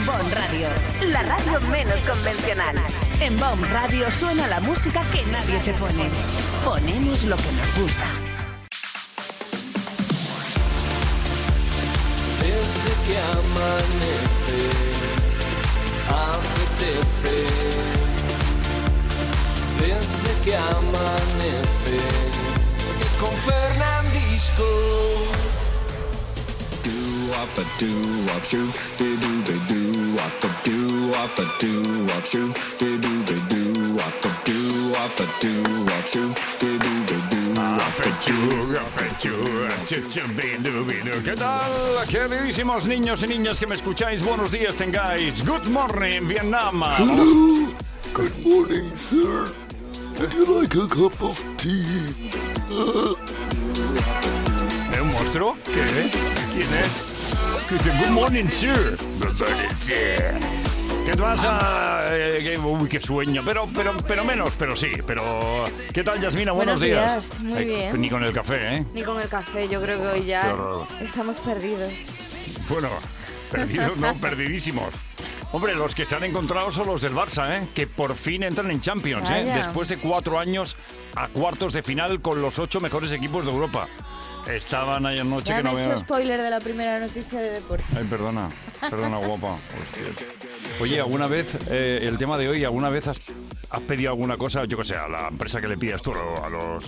Bon Radio, la radio menos convencional. En Bon Radio suena la música que nadie te pone. Ponemos lo que nos gusta. Desde que amanece, apetece. Desde que amanece, y con Fernandisco. ¿Qué tal, queridísimos niños y niñas que me escucháis? Buenos días tengáis. Good morning, Vietnam. Hello. Good morning, sir. Would you like a cup of tea? ¿Es un monstruo? ¿Qué es? ¿Quién es? Good morning, sir. ¿Qué pasa? Uy, qué sueño. Pero menos, pero sí. Pero, ¿qué tal, Yasmina? Buenos días. Muy bien. Ni con el café, ¿eh? Ni con el café. Yo creo que hoy ya estamos perdidos. Bueno, perdidos no, perdidísimos. Hombre, los que se han encontrado son los del Barça, ¿eh? Que por fin entran en Champions, ¿eh? Después de 4 años a cuartos de final con los 8 mejores equipos de Europa. Estaban ayer noche ya que no han vean. hecho spoiler de la primera noticia de deporte. Ay, perdona, guapa. Hostia. Oye, ¿alguna vez, el tema de hoy, alguna vez has pedido alguna cosa, yo que sé, a la empresa que le pidas tú, a los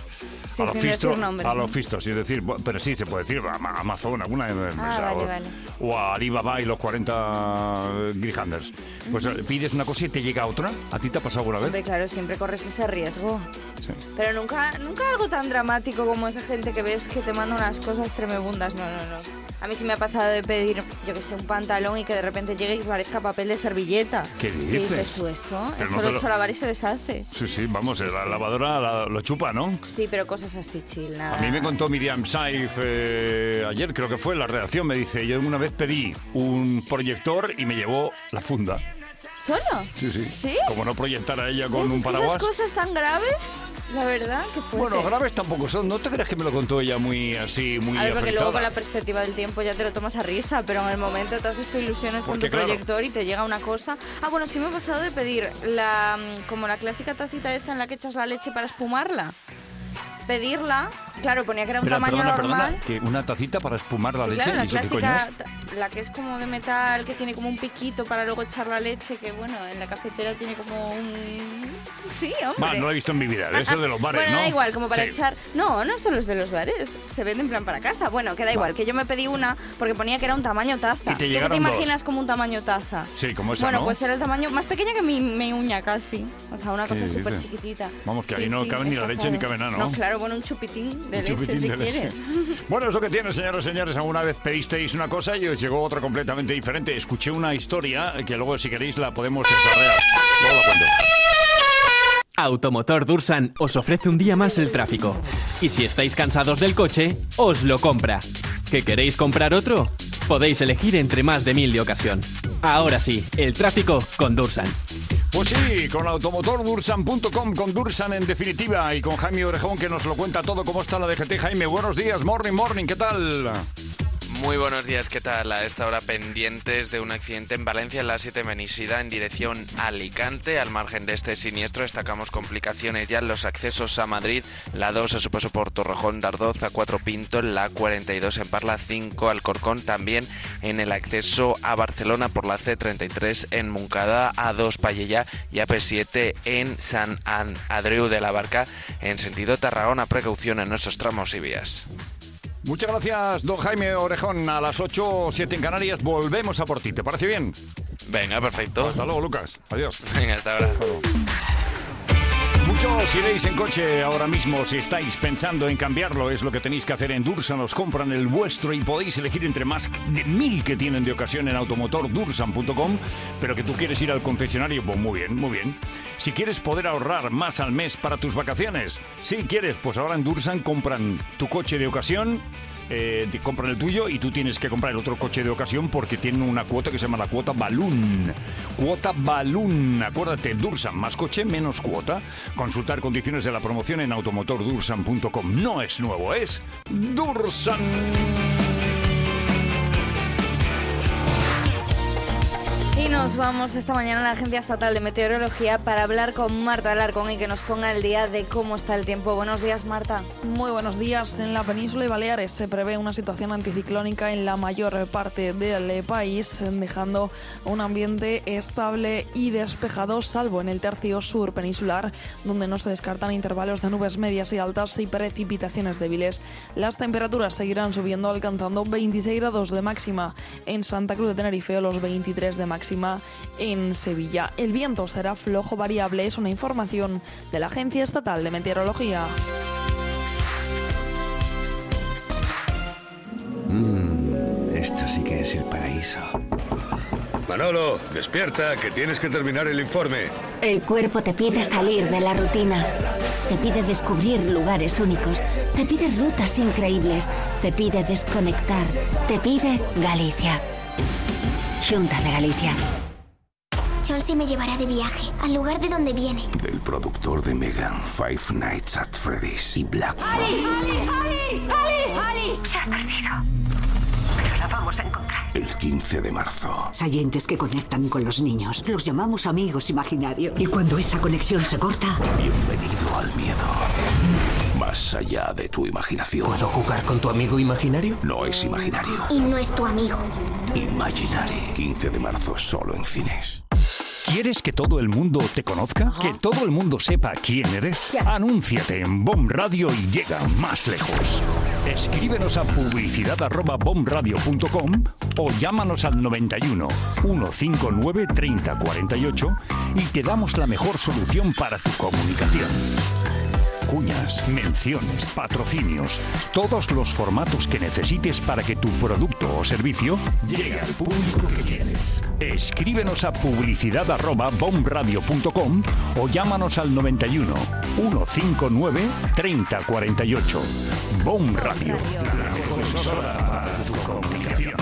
fistos, es decir, pero sí, se puede decir, a Amazon, alguna empresa, vale. O a Alibaba y los 40 Grihanders. Pues pides una cosa y te llega otra. ¿A ti te ha pasado alguna vez? Hombre, claro, siempre corres ese riesgo. Sí. Pero nunca algo tan dramático como esa gente que ves que te manda unas cosas tremebundas. No. A mí sí me ha pasado de pedir, yo que sé, un pantalón y que de repente llegue y parezca papel de servilleta. ¿Qué dices? ¿Qué dices tú esto? Pero Esto no lo he hecho a lavar y se deshace. Sí, vamos, la lavadora lo chupa, ¿no? Sí, pero cosas así, chill, nada. A mí me contó Miriam Saiz ayer, creo que fue, en la redacción, me dice, yo una vez pedí un proyector y me llevó la funda. ¿Solo? Sí. Como no proyectara ella con un ¿Es paraguas. esas cosas tan graves? La verdad, que fuerte. Bueno, graves tampoco son. ¿No te crees que me lo contó ella muy así, muy A ver, porque luego afectada? con la perspectiva del tiempo ya te lo tomas a risa, pero en el momento te haces tu ilusiones con tu proyector y te llega una cosa. Bueno, sí me ha pasado de pedir como la clásica tacita esta en la que echas la leche para espumarla. Pedirla, claro, ponía que era un tamaño normal. Que una tacita para espumar la leche. Claro, la ¿Y eso qué coño clásica, es? la que es como de metal, que tiene como un piquito para luego echar la leche, que bueno, en la cafetera tiene como un... Sí, hombre. No lo he visto en mi vida, eso de los bares, bueno, ¿no? da igual, como para echar... No son los de los bares, se venden en plan para casa. Bueno, que da igual, que yo me pedí una porque ponía que era un tamaño taza. Y te ¿Tú qué te imaginas imaginas como un tamaño taza? Sí, como esa, Bueno, ¿no? pues era el tamaño más pequeña que mi uña casi. O sea, una cosa súper chiquitita. Vamos, que ahí no cabe ni la leche ni cabe nada, ¿no? No, claro, bueno, un chupitín de leche si quieres. Bueno, es lo que tiene, señores y señores. Alguna vez pedisteis una cosa y os llegó otra completamente diferente. Escuché una historia que luego, si queréis, la podemos desarrollar. Luego la cuento. Automotor Dursan os ofrece un día más el tráfico. Y si estáis cansados del coche, os lo compra. ¿Que queréis comprar otro? Podéis elegir entre más de 1000 de ocasión. Ahora sí, el tráfico con Dursan. Pues sí, con automotordursan.com, con Dursan en definitiva, y con Jaime Orejón, que nos lo cuenta todo. ¿Cómo está la DGT? Jaime, buenos días, morning, ¿qué tal? Muy buenos días, ¿qué tal? A esta hora pendientes de un accidente en Valencia, en la 7 Menisida, en dirección a Alicante. Al margen de este siniestro destacamos complicaciones ya en los accesos a Madrid, la 2 a su paso por Torrejón de Ardoz, a 4 Pinto, la 42 en Parla, 5 Alcorcón, también en el acceso a Barcelona por la C33 en Montcada, a 2 Pallejà y a P7 en Sant Andreu de la Barca en sentido Tarragona. Precaución en nuestros tramos y vías. Muchas gracias, don Jaime Orejón. A las 8:07 en Canarias volvemos a por ti. ¿Te parece bien? Venga, perfecto. Hasta luego, Lucas. Adiós. Venga, hasta ahora. Muchos iréis en coche ahora mismo. Si estáis pensando en cambiarlo, es lo que tenéis que hacer en Dursan. Os compran el vuestro y podéis elegir entre más de 1000 que tienen de ocasión en automotordursan.com. Pero que tú quieres ir al concesionario, pues muy bien. Si quieres poder ahorrar más al mes para tus vacaciones, si quieres, pues ahora en Dursan compran tu coche de ocasión. Te compran el tuyo y tú tienes que comprar el otro coche de ocasión porque tienen una cuota que se llama la cuota Balloon. Cuota Balloon. Acuérdate, Dursan, más coche, menos cuota. Consultar condiciones de la promoción en automotordursan.com. No es nuevo, es Dursan. Y nos vamos esta mañana a la Agencia Estatal de Meteorología para hablar con Marta Alarcón y que nos ponga el día de cómo está el tiempo. Buenos días, Marta. Muy buenos días. En la península y Baleares se prevé una situación anticiclónica en la mayor parte del país, dejando un ambiente estable y despejado, salvo en el tercio sur peninsular, donde no se descartan intervalos de nubes medias y altas y precipitaciones débiles. Las temperaturas seguirán subiendo, alcanzando 26 grados de máxima en Santa Cruz de Tenerife o los 23 de máxima en Sevilla. El viento será flojo variable, es una información de la Agencia Estatal de Meteorología. Esto sí que es el paraíso. Manolo, despierta, que tienes que terminar el informe. El cuerpo te pide salir de la rutina. Te pide descubrir lugares únicos. Te pide rutas increíbles. Te pide desconectar. Te pide Galicia. Xunta de Galicia. Chelsea me llevará de viaje, al lugar de donde viene. Del productor de Megan, Five Nights at Freddy's y Black Phone. ¡Alice! Se ha perdido. Pero la vamos a encontrar. El 15 de marzo. Sayentes que conectan con los niños. Los llamamos amigos imaginarios. Y cuando esa conexión se corta... Bienvenido al miedo. Más allá de tu imaginación. ¿Puedo jugar con tu amigo imaginario? No es imaginario. Y no es tu amigo. Imaginary. 15 de marzo, solo en cines. ¿Quieres que todo el mundo te conozca? Ajá. ¿Que todo el mundo sepa quién eres? Yes. Anúnciate en BOM Radio y llega más lejos. Escríbenos a publicidad@bomradio.com o llámanos al 91 159 30 48 y te damos la mejor solución para tu comunicación. Cuñas, menciones, patrocinios, todos los formatos que necesites para que tu producto o servicio llegue al público que quieres. Escríbenos a publicidad@bomradio.com o llámanos al 91 159 30 48. BOM Radio, la mejor emisora para tu comunicación.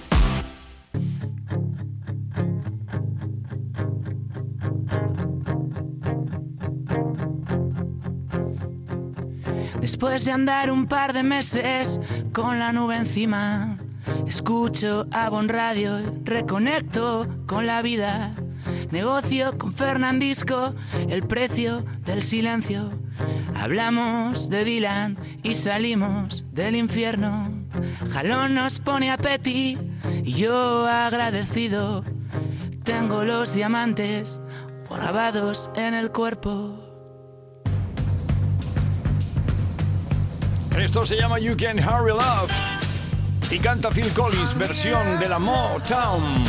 Después de andar un par de meses con la nube encima, escucho a BOM Radio y reconecto con la vida. Negocio con Fernandisco el precio del silencio. Hablamos de Dylan y salimos del infierno. Jalón nos pone a Petty y yo agradecido. Tengo los diamantes grabados en el cuerpo. Esto se llama You Can't Hurry Love y canta Phil Collins, versión de la Motown.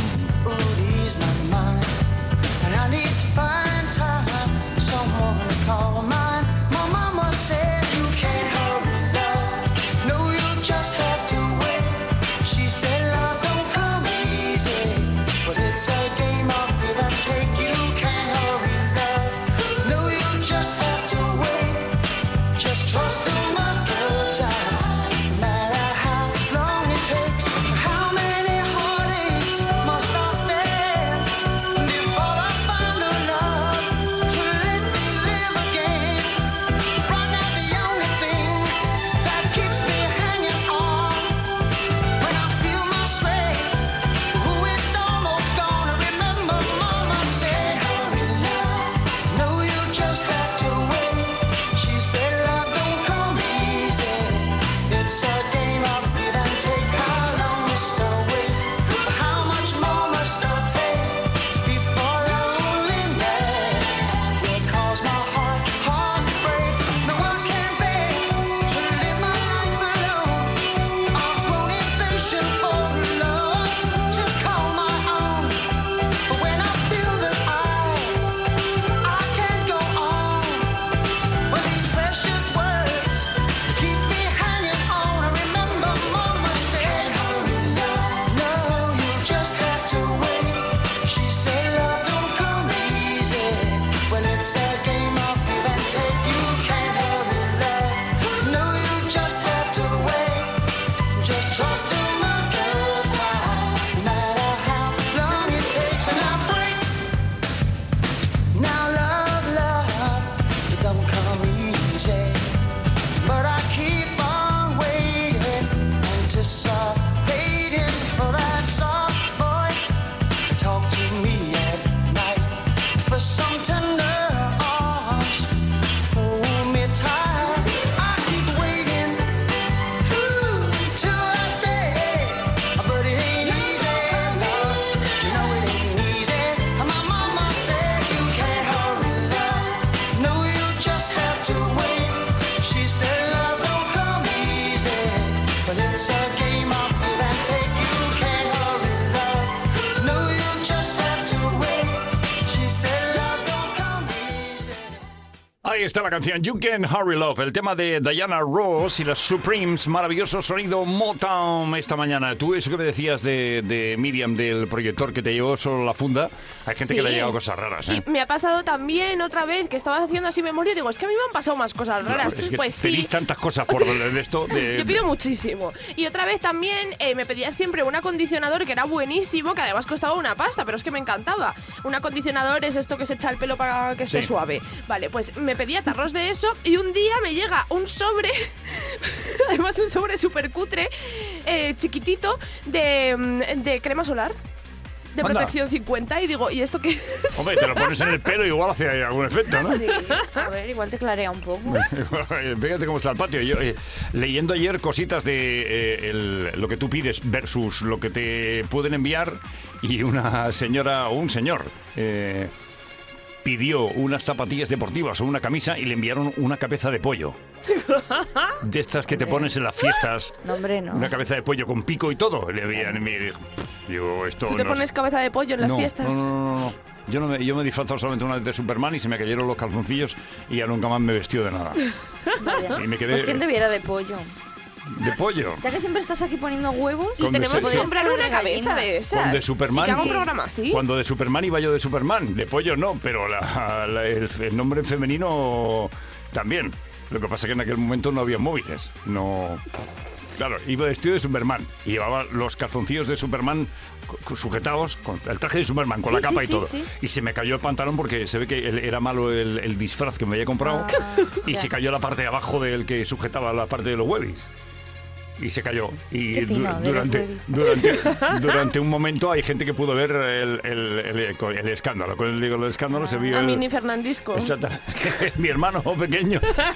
Ahí está la canción You Can Hurry Love, el tema de Diana Ross y las Supremes, maravilloso sonido Motown esta mañana. Tú eso que me decías de Miriam, del proyector que te llevó solo la funda, hay gente que le ha llegado cosas raras, ¿eh? Y me ha pasado también otra vez que estaba haciendo así memoria y digo, es que a mí me han pasado más cosas raras. Es que pues pedís tantas cosas por de esto. Yo pido muchísimo. Y otra vez también me pedía siempre un acondicionador que era buenísimo, que además costaba una pasta, pero es que me encantaba. Un acondicionador es esto que se echa el pelo para que esté suave. Vale, pues me pedía tarros de eso y un día me llega un sobre, además un sobre súper cutre, chiquitito, de crema solar. De protección 50 y digo, ¿y esto qué es? Hombre, te lo pones en el pelo y igual hace algún efecto, ¿no? Sí, a ver, igual te clarea un poco. Fíjate cómo está el patio. Yo, leyendo ayer cositas de lo que tú pides versus lo que te pueden enviar, y una señora o un señor pidió unas zapatillas deportivas o una camisa y le enviaron una cabeza de pollo. De estas que te pones en las fiestas. No, hombre, no. Una cabeza de pollo con pico y todo. Le envían y me digo, esto ¿Tú te pones cabeza de pollo en las fiestas? No. Yo me he disfrazado solamente una vez de Superman y se me cayeron los calzoncillos y ya nunca más me he vestido de nada. Vaya. Y me quedé... Pues ¿quién debiera de pollo? ¿De pollo? Ya que siempre estás aquí poniendo huevos. Y tenemos que comprar una cabeza de esas. Con de Superman. ¿Y que haga un programa así? Cuando de Superman iba yo de Superman. De pollo no, pero el nombre femenino también. Lo que pasa es que en aquel momento no había móviles. No... Claro, iba vestido de Superman y llevaba los calzoncillos de Superman sujetados con el traje de Superman, con la capa y todo. Sí. Y se me cayó el pantalón porque se ve que era malo el disfraz que me había comprado y se cayó la parte de abajo del que sujetaba la parte de los huevis. Y se cayó. Y durante un momento hay gente que pudo ver el escándalo. Con el escándalo se vio... A Mini Fernandisco. Exactamente. Mi hermano pequeño.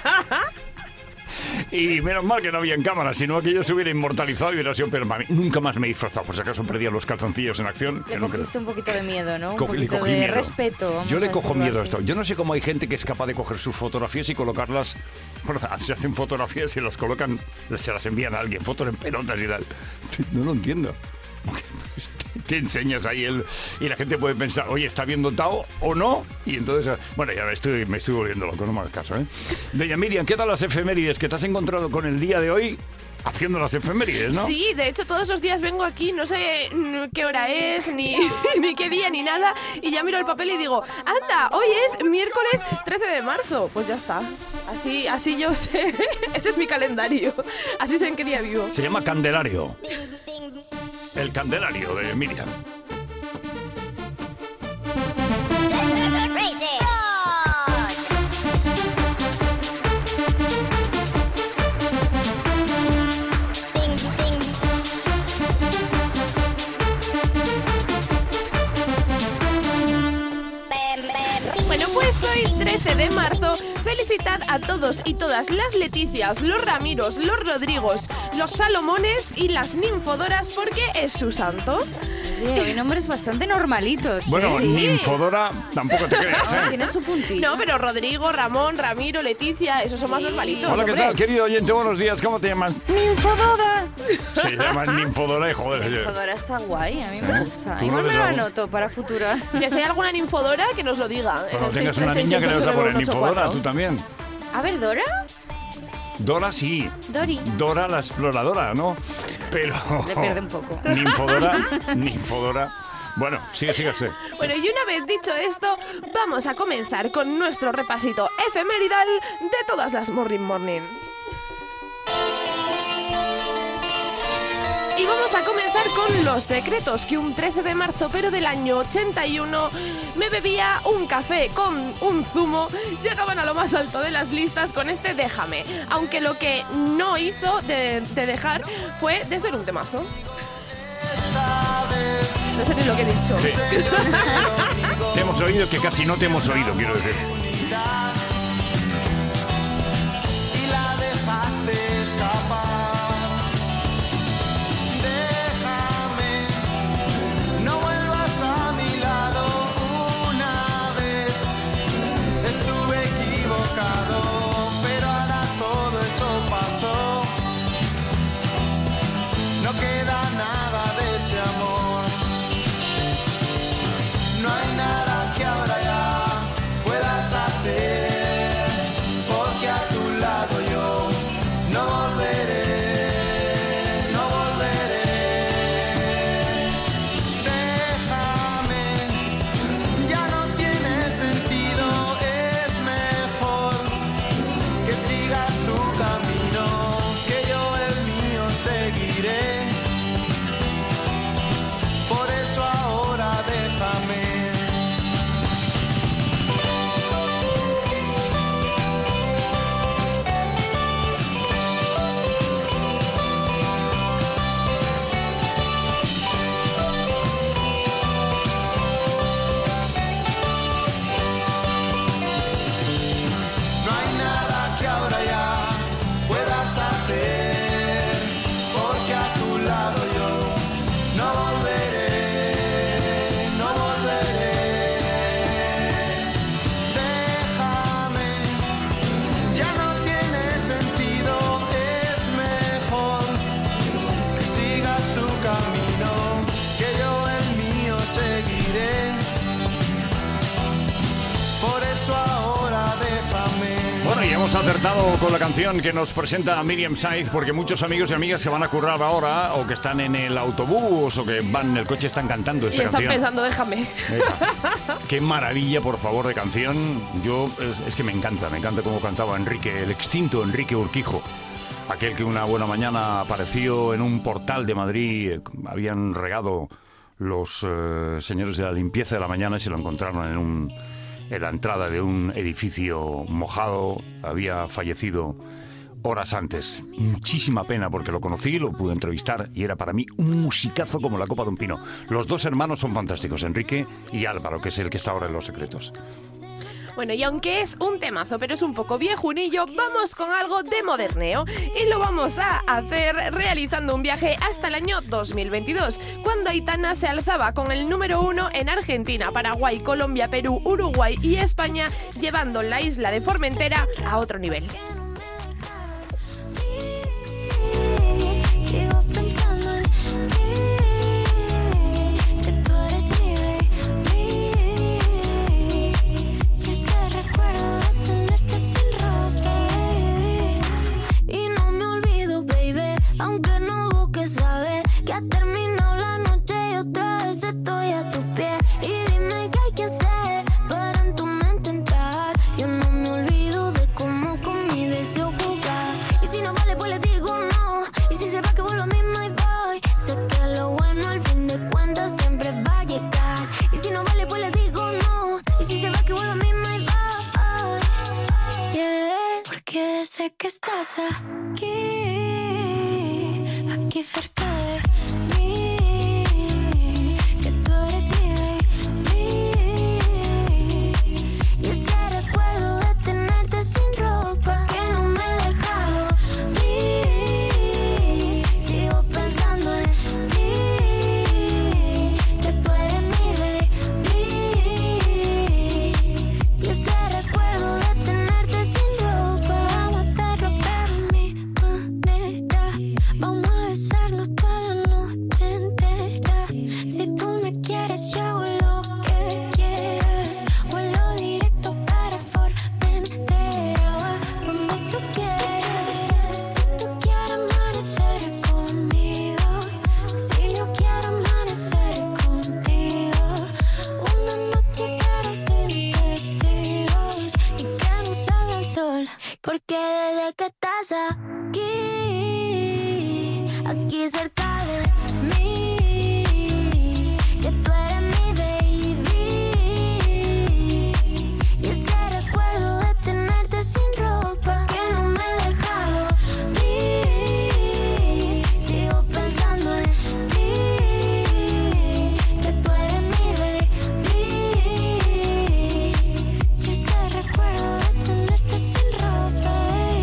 Y menos mal que no había en cámara, sino que yo se hubiera inmortalizado y hubiera sido permanente. Nunca más me he disfrazado, por si acaso perdía los calzoncillos en acción. Le cogiste un poquito de miedo, ¿no? Un poquito de miedo. Respeto. Yo le cojo miedo a esto. Yo no sé cómo hay gente que es capaz de coger sus fotografías y colocarlas. Bueno, se hacen fotografías y las colocan, se las envían a alguien, fotos en pelotas y tal. No lo entiendo. Te enseñas ahí y la gente puede pensar, oye, ¿está bien dotado o no? Y entonces, bueno, ya me estoy volviendo loco, no me hagas caso, ¿eh? Doña Miriam, ¿qué tal las efemérides que te has encontrado con el día de hoy haciendo las efemérides, no? Sí, de hecho todos los días vengo aquí, no sé qué hora es, ni qué día, ni nada, y ya miro el papel y digo, anda, hoy es miércoles 13 de marzo. Pues ya está, así yo sé, ese es mi calendario, así sé en qué día vivo. Se llama Candelario. El Candelario de Miriam. Bueno, pues hoy 13 de marzo, felicitad a todos y todas las Leticias, los Ramiros, los Rodrigos, los Salomones y las Ninfodoras porque es su santo. Hay nombres bastante normalitos. Bueno, sí. Ninfodora tampoco te creas, ¿eh? Tiene su puntito. No, pero Rodrigo, Ramón, Ramiro, Leticia, esos son más normalitos. Hola, ¿qué tal, querido oyente? Buenos días, ¿cómo te llamas? Ninfodora. Se llama Ninfodora y joder. Ninfodora está guay, a mí me gusta. ¿Tú Igual no me lo eres anoto para futura. Que si hay alguna Ninfodora, que nos lo diga. Cuando tengas una niña que le vas a poner Ninfodora, tú también. A ver, ¿Dora? Dora sí. Dori. Dora la exploradora, ¿no? Pero... Le pierde un poco. Ninfodora. Bueno, sigue. Bueno, y una vez dicho esto, vamos a comenzar con nuestro repasito efemeridal de todas las Morning. Y vamos a comenzar con los secretos que un 13 de marzo, pero del año 81, me bebía un café con un zumo. Llegaban a lo más alto de las listas con este Déjame, aunque lo que no hizo de dejar fue de ser un temazo. No sé ni lo que he dicho. Sí. Te hemos oído que casi no te hemos oído, quiero decir. Y la dejaste escapar. hemos acertado con la canción que nos presenta Miriam Saiz, porque muchos amigos y amigas que van a currar ahora o que están en el autobús o que van en el coche están cantando esta canción. Y están pensando, déjame. Qué maravilla, por favor, de canción. Yo, es que me encanta cómo cantaba Enrique, el extinto Enrique Urquijo. Aquel que una buena mañana apareció en un portal de Madrid, habían regado los señores de la limpieza de la mañana y se lo encontraron en la entrada de un edificio mojado. Había fallecido horas antes. Muchísima pena porque lo conocí, lo pude entrevistar y era para mí un musicazo como la copa de un pino. Los dos hermanos son fantásticos, Enrique y Álvaro, que es el que está ahora en Los Secretos. Bueno, y aunque es un temazo, pero es un poco viejunillo, vamos con algo de moderneo. Y lo vamos a hacer realizando un viaje hasta el año 2022, cuando Aitana se alzaba con el número 1 en Argentina, Paraguay, Colombia, Perú, Uruguay y España, llevando la isla de Formentera a otro nivel. Aunque no busques saber que ha terminado la noche y otra vez estoy a tus pies. Y dime qué hay que hacer para en tu mente entrar. Yo no me olvido de cómo con mi deseo jugar. Y si no vale pues le digo no. Y si se va que vuelvo a mí me voy. Sé que lo bueno al fin de cuentas siempre va a llegar. Y si no vale pues le digo no. Y si se va que vuelvo a mí me voy. Yeah. Porque sé que estás aquí cerca de mí, que tú eres mi baby. Y ese recuerdo de tenerte sin ropa que no me he dejado ir. Sigo pensando en ti, que tú eres mi baby. Y ese recuerdo de tenerte sin ropa, vamos a hacerlo pero mi manera. Vamos a besarnos toda la noche entera. Si tú me quieres, yo hago lo que quieras. Vuelo directo para Formentera, donde tú quieras. Si tú quieres amanecer conmigo, si yo quiero amanecer contigo. Una noche pero sin testigos y que no salga el sol. Porque desde que estás aquí cerca de mí, que tú eres mi baby. Y ese recuerdo de tenerte sin ropa que no me he dejado ir. Sigo pensando en ti, que tú eres mi baby. Y ese recuerdo de tenerte sin ropa.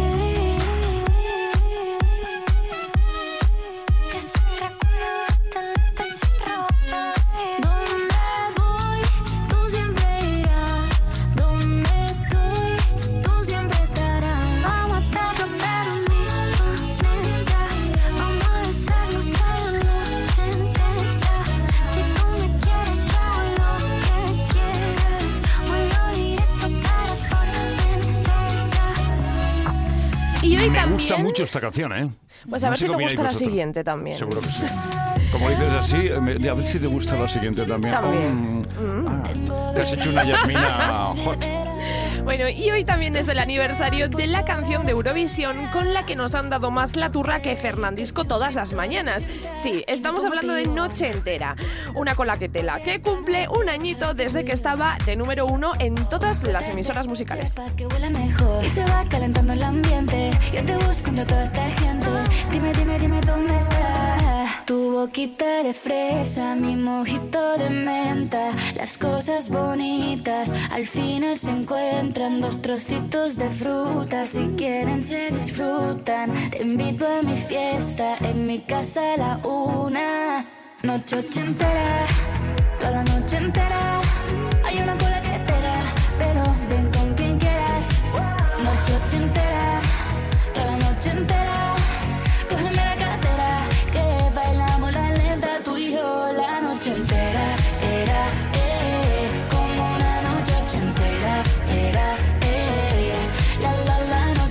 Y hoy Me también gusta mucho esta canción, ¿eh? Pues a ver si te gusta la siguiente también. Seguro que sí. Como dices así, a ver si te gusta la siguiente también. Te has hecho una Yasmina hot. Bueno, y hoy también es el aniversario de la canción de Eurovisión con la que nos han dado más la turra que Fernandisco todas las mañanas. Sí, estamos hablando de Noche Entera, una cola que tela, que cumple un añito desde que estaba de número 1 en todas las emisoras musicales. Que huele mejor y se va calentando el ambiente. Yo te busco entre toda esta gente. Dime, dime, dime dónde está tu boquita de fresa, mi mojito de menta. Las cosas bonitas al final se encuentran. Dos trocitos de fruta, si quieren se disfrutan. Te invito a mi fiesta, en mi casa a la 1. Noche ochentera, toda la noche entera. Hay una cola que te da, pero ven con quien quieras. Noche ochentera, toda la noche entera. Cógeme la cartera, que bailamos la lenta, tú y yo la noche entera. Era, como una noche ochentera. Era, la noche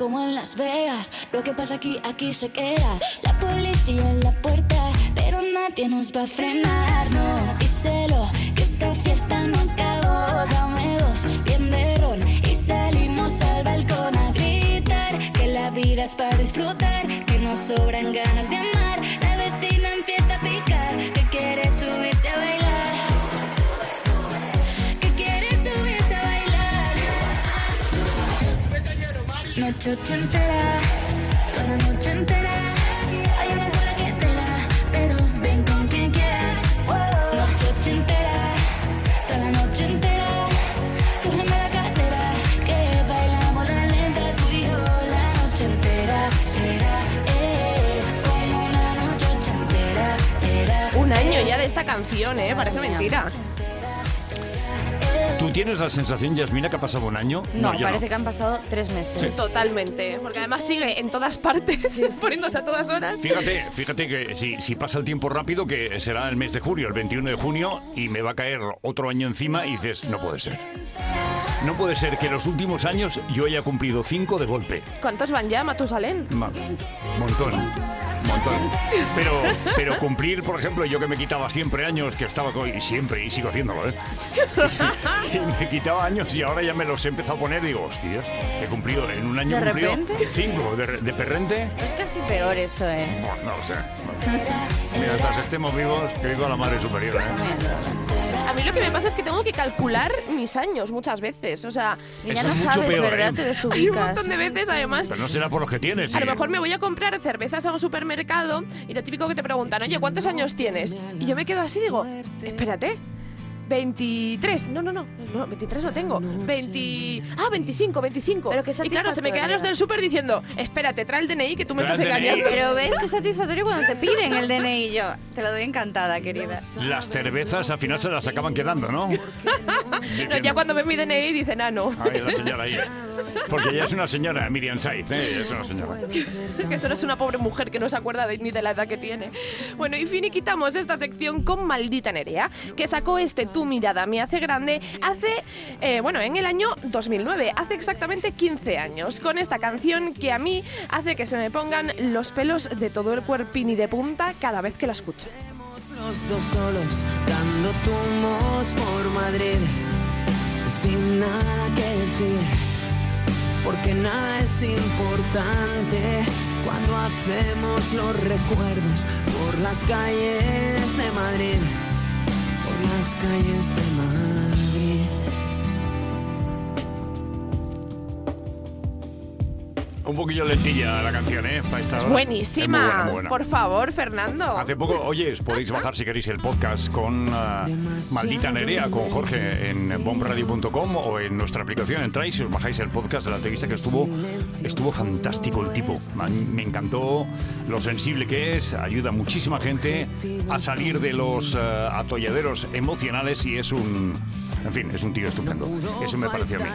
como en Las Vegas. Lo que pasa aquí se queda. La policía en la puerta, pero nadie nos va a frenar. No, díselo, que esta fiesta no acabó. Dame dos, bien de ron, y salimos al balcón a gritar que la vida es para disfrutar, que nos sobran ganas de amar. La vecina empieza a picar, que quiere subirse a bailar, que quiere subirse a bailar. Noche ochentera, toda la noche entera. Hay una cola que tela, pero ven con quien quieras. Noche ochentera, toda la noche entera. Cógeme la cartera, que bailamos la lenta tú y yo. La noche entera, como una noche ochentera. Un año ya de esta canción, parece mentira. ¿Tú tienes la sensación, Yasmina, que ha pasado un año? No, parece que han pasado 3 meses. Sí. Totalmente, porque además sigue en todas partes, poniéndose a todas horas. Fíjate que si pasa el tiempo rápido, que será el mes de junio, el 21 de junio, y me va a caer otro año encima, y dices, no puede ser. No puede ser que en los últimos años yo haya cumplido 5 de golpe. ¿Cuántos van ya, Matusalén? Montón. Pero cumplir, por ejemplo, yo que me quitaba siempre años, que estaba y siempre, y sigo haciéndolo, y me quitaba años y ahora ya me los he empezado a poner y digo, hostias, he cumplido en un año. ¿De repente? 5 de perrente. Es casi peor eso, Bueno, no lo sé. Mientras estemos vivos, que viva la madre superior, A mí lo que me pasa es que tengo que calcular mis años muchas veces, o sea... Y ya no sabes, peor, ¿verdad? Te desubicas. Hay un montón de veces, además... Pero no será por los que tienes. A lo mejor me voy a comprar cervezas a un supermercado y lo típico que te preguntan, oye, ¿cuántos años tienes? Y yo me quedo así y digo, espérate, 23. No, 23 no tengo. 25. Pero que y claro, se me quedan los del súper diciendo, espérate, trae el DNI que tú me estás engañando. Pero ves que es satisfactorio cuando te piden el DNI. Yo te lo doy encantada, querida. Las cervezas al final se las acaban quedando, ¿no? No, ya cuando ven mi DNI dicen, no. Ay, la señora ahí. Porque ella es una señora, Miriam Saiz, es una señora. Que solo es una pobre mujer que no se acuerda ni de la edad que tiene. Bueno, y finiquitamos esta sección con Maldita Nerea, que sacó Tu mirada me hace grande en el año 2009, hace exactamente 15 años, con esta canción que a mí hace que se me pongan los pelos de todo el cuerpín y de punta cada vez que la escucho. Los dos solos, dando tumbos por Madrid, sin nada que decir, porque nada es importante cuando hacemos los recuerdos por las calles de Madrid, por las calles de Madrid. Un poquillo lentilla la canción, para esta hora. Buenísima. Muy buena. Por favor, Fernando. Hace poco, os podéis bajar si queréis el podcast con Maldita Nerea, con Jorge en bombradio.com o en nuestra aplicación. Entráis y os bajáis el podcast de la entrevista que estuvo fantástico el tipo. Me encantó lo sensible que es, ayuda a muchísima gente a salir de los atolladeros emocionales y es un tío estupendo. Eso me pareció a mí.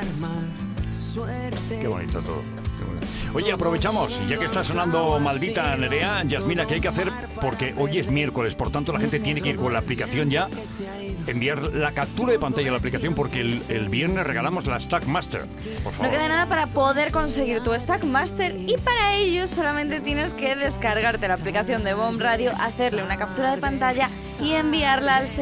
Qué bonito todo. Oye, aprovechamos, ya que está sonando Maldita Nerea, Yasmina, ¿qué hay que hacer? Porque hoy es miércoles, por tanto la gente tiene que ir con la aplicación ya, enviar la captura de pantalla de la aplicación, porque el viernes regalamos la Stackmaster. Por favor. No queda nada para poder conseguir tu Stackmaster y para ello solamente tienes que descargarte la aplicación de Bomb Radio, hacerle una captura de pantalla y enviarla al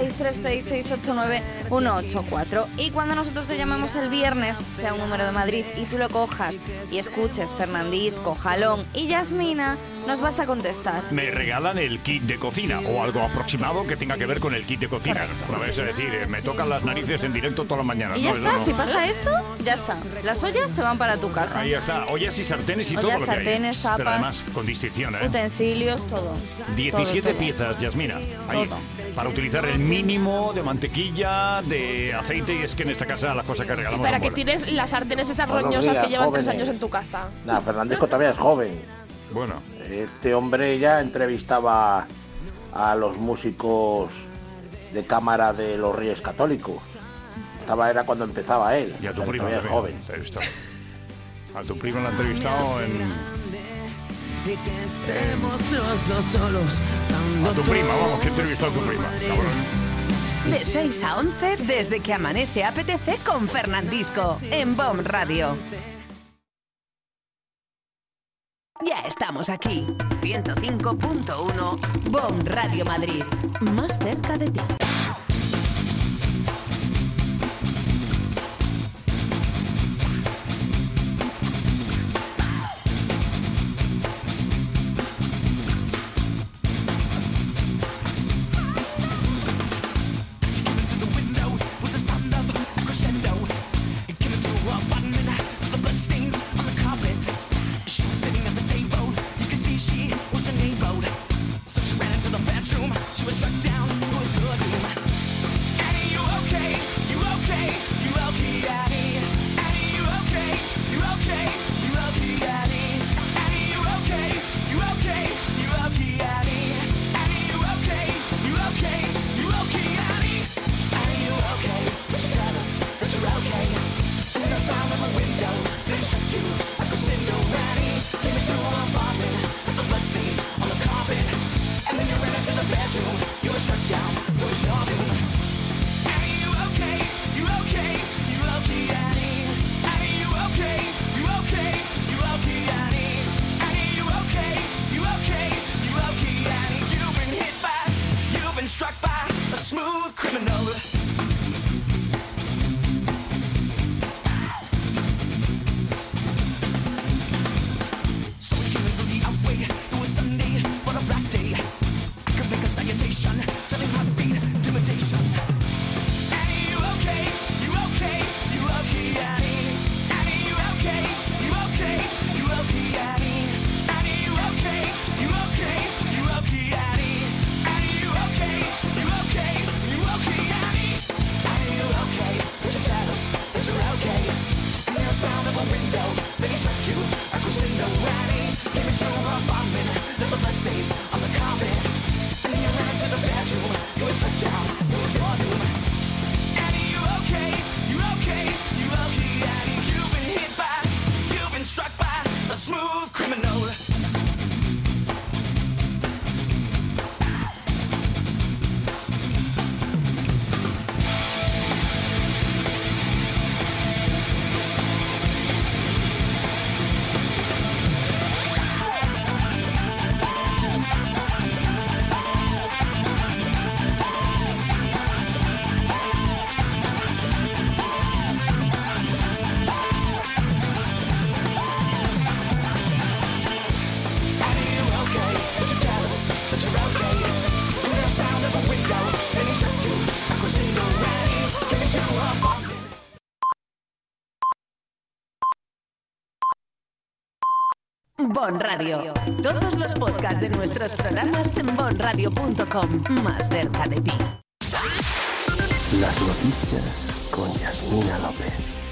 636-689-184. Y cuando nosotros te llamemos el viernes, sea un número de Madrid, y tú lo cojas y escuches Fernandisco, Jalón y Yasmina, nos vas a contestar. Me regalan el kit de cocina o algo aproximado que tenga que ver con el kit de cocina. No es decir, me tocan las narices en directo todas las mañanas. Y ya está, si pasa eso, ya está. Las ollas se van para tu casa. Ahí está, ollas y sartenes y ollas, todo lo que hay. sartenes, zapas, pero además con distinción, utensilios, todo. 17 todo. piezas, Yasmina. Ahí, todo. Para utilizar el mínimo de mantequilla, de aceite, y es que en esta casa las cosas que regalamos. Y para que tires las sartenes esas roñosas que llevan 3 años en tu casa. Nah, Fernandisco todavía es joven. Bueno. Este hombre ya entrevistaba a los músicos de cámara de los Reyes Católicos. Era cuando empezaba él. Y a tu primo todavía es joven. A tu primo lo ha entrevistado Y que estemos los dos solos. A tu prima, vamos, que entrevistó a tu prima. De 6 a 11, desde que amanece apetece con Fernandisco, en Bomb Radio. Ya estamos aquí. 105.1 BOM Radio Madrid. Más cerca de ti. Bon Radio. Todos los podcasts de nuestros programas en bonradio.com. Más cerca de ti. Las noticias con Yasmina López.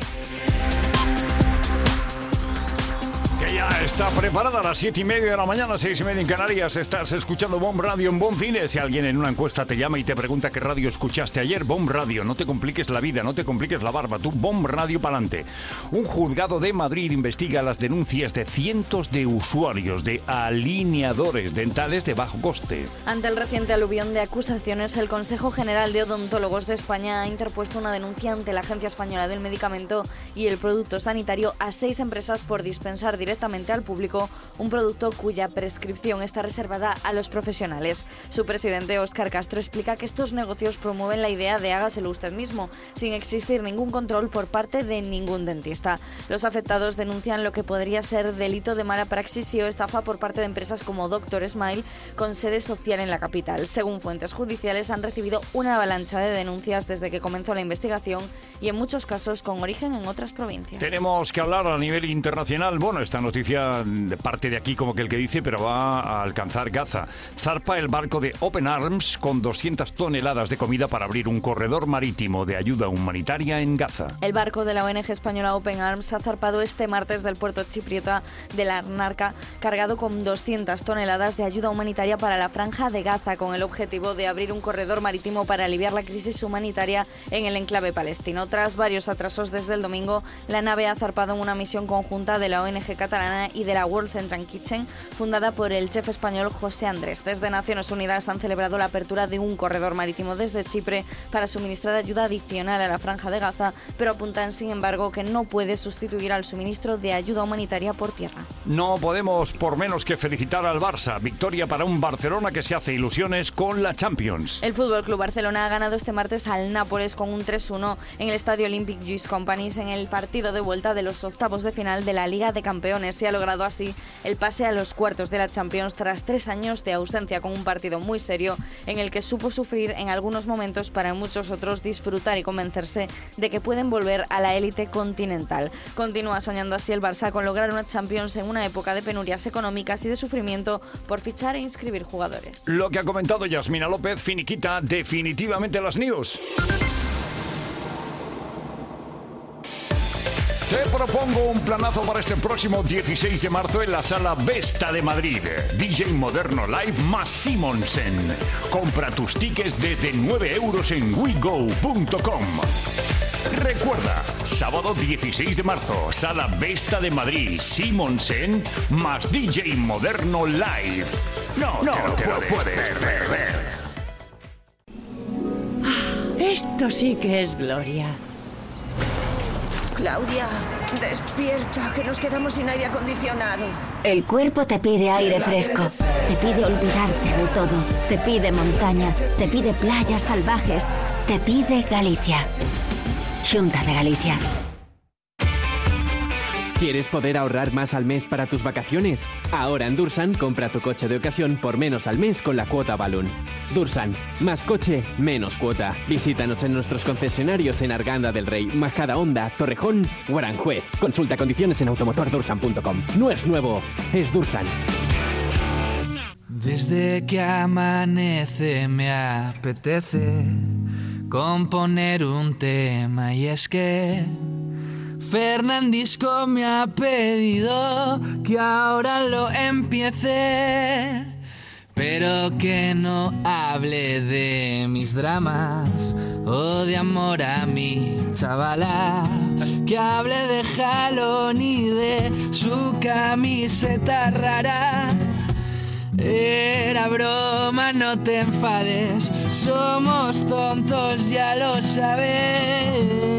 Que ya está preparada a las 7:30 de la mañana, 6:30 en Canarias. Estás escuchando BOM Radio en BOM Cine. Si alguien en una encuesta te llama y te pregunta qué radio escuchaste ayer, BOM Radio. No te compliques la vida, no te compliques la barba. Tú, BOM Radio pa'lante. Un juzgado de Madrid investiga las denuncias de cientos de usuarios de alineadores dentales de bajo coste. Ante el reciente aluvión de acusaciones, el Consejo General de Odontólogos de España ha interpuesto una denuncia ante la Agencia Española del Medicamento y el Producto Sanitario a 6 empresas por dispensar directamente al público un producto cuya prescripción está reservada a los profesionales. Su presidente, Óscar Castro, explica que estos negocios promueven la idea de hágaselo usted mismo, sin existir ningún control por parte de ningún dentista. Los afectados denuncian lo que podría ser delito de mala praxis y o estafa por parte de empresas como Dr. Smile, con sede social en la capital. Según fuentes judiciales, han recibido una avalancha de denuncias desde que comenzó la investigación y en muchos casos con origen en otras provincias. Tenemos que hablar a nivel internacional. Bueno, esta noticia parte de aquí como que el que dice, pero va a alcanzar Gaza. Zarpa el barco de Open Arms con 200 toneladas de comida para abrir un corredor marítimo de ayuda humanitaria en Gaza. El barco de la ONG española Open Arms ha zarpado este martes del puerto chipriota de Larnaca, cargado con 200 toneladas de ayuda humanitaria para la franja de Gaza, con el objetivo de abrir un corredor marítimo para aliviar la crisis humanitaria en el enclave palestino. Tras varios atrasos desde el domingo, la nave ha zarpado en una misión conjunta de la ONG catalana y de la World Central Kitchen, fundada por el chef español José Andrés. Desde Naciones Unidas han celebrado la apertura de un corredor marítimo desde Chipre para suministrar ayuda adicional a la Franja de Gaza, pero apuntan, sin embargo, que no puede sustituir al suministro de ayuda humanitaria por tierra. No podemos por menos que felicitar al Barça. Victoria para un Barcelona que se hace ilusiones con la Champions. El FC Barcelona ha ganado este martes al Nápoles con un 3-1 en el Estadio Olympic Lluís Companys en el partido de vuelta de los octavos de final de la Liga de Campeones y ha logrado así el pase a los cuartos de la Champions tras 3 años de ausencia, con un partido muy serio en el que supo sufrir en algunos momentos para en muchos otros disfrutar y convencerse de que pueden volver a la élite continental. Continúa soñando así el Barça con lograr una Champions en una época de penurias económicas y de sufrimiento por fichar e inscribir jugadores. Lo que ha comentado Yasmina López finiquita definitivamente las news. Te propongo un planazo para este próximo 16 de marzo en la Sala Vesta de Madrid. DJ Moderno Live más Simonsen. Compra tus tickets desde 9 euros en wego.com. Recuerda, sábado 16 de marzo, Sala Vesta de Madrid, Simonsen más DJ Moderno Live. No te lo puedes perder. Esto sí que es gloria. Claudia, despierta, que nos quedamos sin aire acondicionado. El cuerpo te pide aire fresco, te pide olvidarte de todo, te pide montaña, te pide playas salvajes, te pide Galicia. Xunta de Galicia. ¿Quieres poder ahorrar más al mes para tus vacaciones? Ahora en Dursan compra tu coche de ocasión por menos al mes con la cuota Balloon. Dursan, más coche, menos cuota. Visítanos en nuestros concesionarios en Arganda del Rey, Majadahonda, Torrejón o Aranjuez. Consulta condiciones en automotordursan.com. No es nuevo, es Dursan. Desde que amanece me apetece componer un tema y es que Fernandisco me ha pedido que ahora lo empiece, pero que no hable de mis dramas o de amor a mi chavala, que hable de jalón y de su camiseta rara. Era broma, no te enfades, somos tontos, ya lo sabes.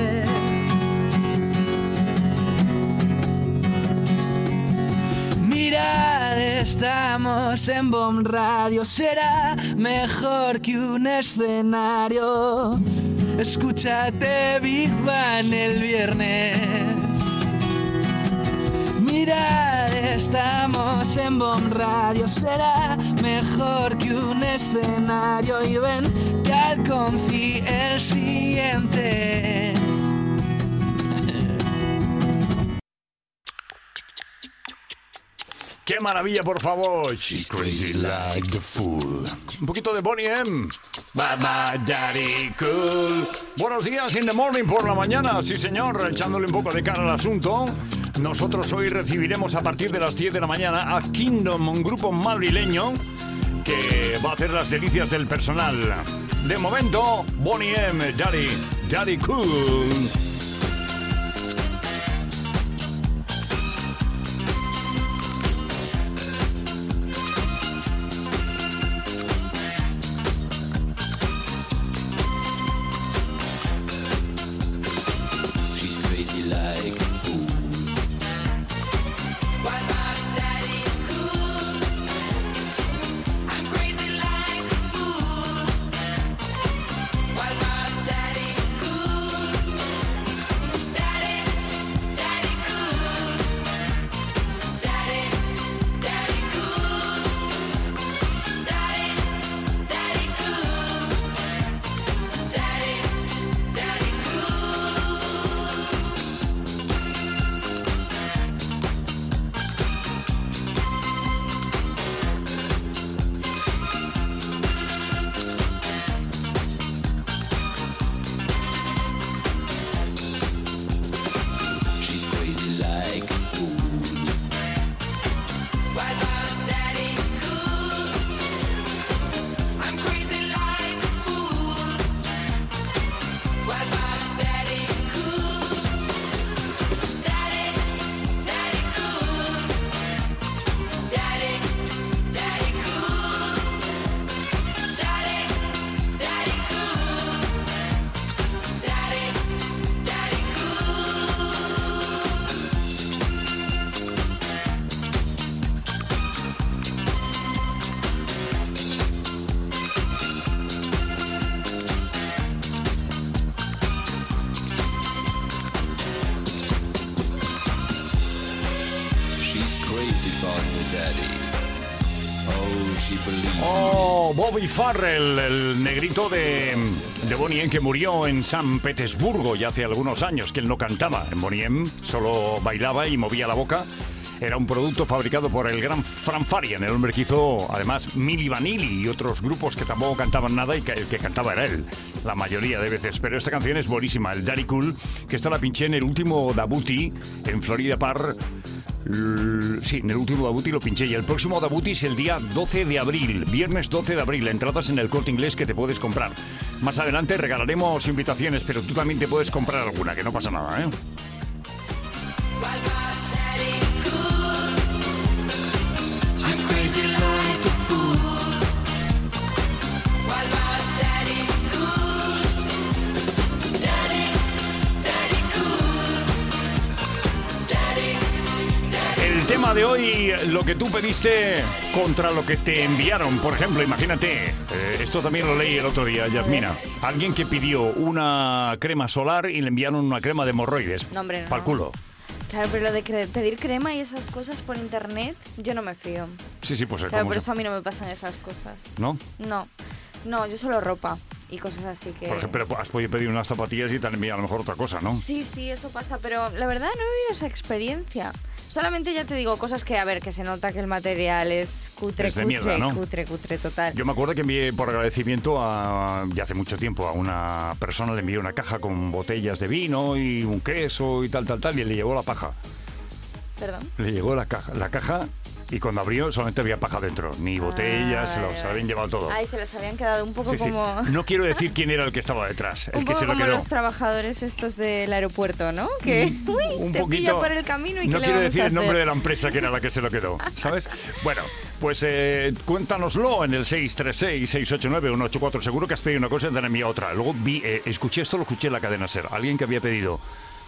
Mirad, estamos en Bomb Radio, será mejor que un escenario. Escúchate Big Bang el viernes. Mirad, estamos en Bomb Radio, será mejor que un escenario. Y ven que al conci el siguiente. ¡Qué maravilla, por favor! She's crazy like the fool. Un poquito de Boney M. Baba Daddy Cool. Buenos días in the morning por la mañana, sí señor, echándole un poco de cara al asunto. Nosotros hoy recibiremos a partir de las 10 de la mañana a Kingdom, un grupo madrileño que va a hacer las delicias del personal. De momento, Boney M, Daddy Cool. Oh, Bobby Farrell, el negrito de Boney M, que murió en San Petersburgo ya hace algunos años, que él no cantaba en Boney M, solo bailaba y movía la boca. Era un producto fabricado por el gran Frank Farian, el hombre que hizo además Milli Vanilli y otros grupos que tampoco cantaban nada y que el que cantaba era él, la mayoría de veces. Pero esta canción es buenísima, el Daddy Cool, que esta la pinché en el último Dabuti en Florida Park. Sí, en el último Dabuti lo pinché y el próximo Dabuti es el día 12 de abril, viernes 12 de abril, entradas en el Corte Inglés que te puedes comprar. Más adelante regalaremos invitaciones, pero tú también te puedes comprar alguna, que no pasa nada, ¿eh? El tema de hoy, lo que tú pediste contra lo que te enviaron. Por ejemplo, imagínate, esto también lo leí el otro día, Yasmina. Alguien que pidió una crema solar y le enviaron una crema de hemorroides. No, hombre, no. Pa'l culo. Claro, pero lo de pedir crema y esas cosas por internet, yo no me fío. Sí, pues claro, por eso a mí no me pasan esas cosas. ¿No? No, yo solo ropa y cosas así que... Por ejemplo, pero has podido pedir unas zapatillas y te han enviado a lo mejor otra cosa, ¿no? Sí, eso pasa, pero la verdad no he vivido esa experiencia. Solamente ya te digo cosas que, a ver, que se nota que el material es cutre, es de mierda, ¿no? cutre total. Yo me acuerdo que envié por agradecimiento ya hace mucho tiempo a una persona, le envié una caja con botellas de vino y un queso y tal, y le llegó la paja. ¿Perdón? Le llegó la caja y cuando abrió solamente había paja dentro, ni botellas, se los habían llevado todo. Ay, se les habían quedado un poco como... No quiero decir quién era el que estaba detrás, el que se lo quedó. Un poco como los trabajadores estos del aeropuerto, ¿no? Que un te poquito, pilla por el camino y no ¿qué quiero le decir vamos el a nombre hacer? de la empresa que era la que se lo quedó, ¿sabes? Bueno, pues cuéntanoslo en el 636-689-184. Seguro que has pedido una cosa y te han enviado otra. Luego escuché esto, lo escuché en la cadena SER. Alguien que había pedido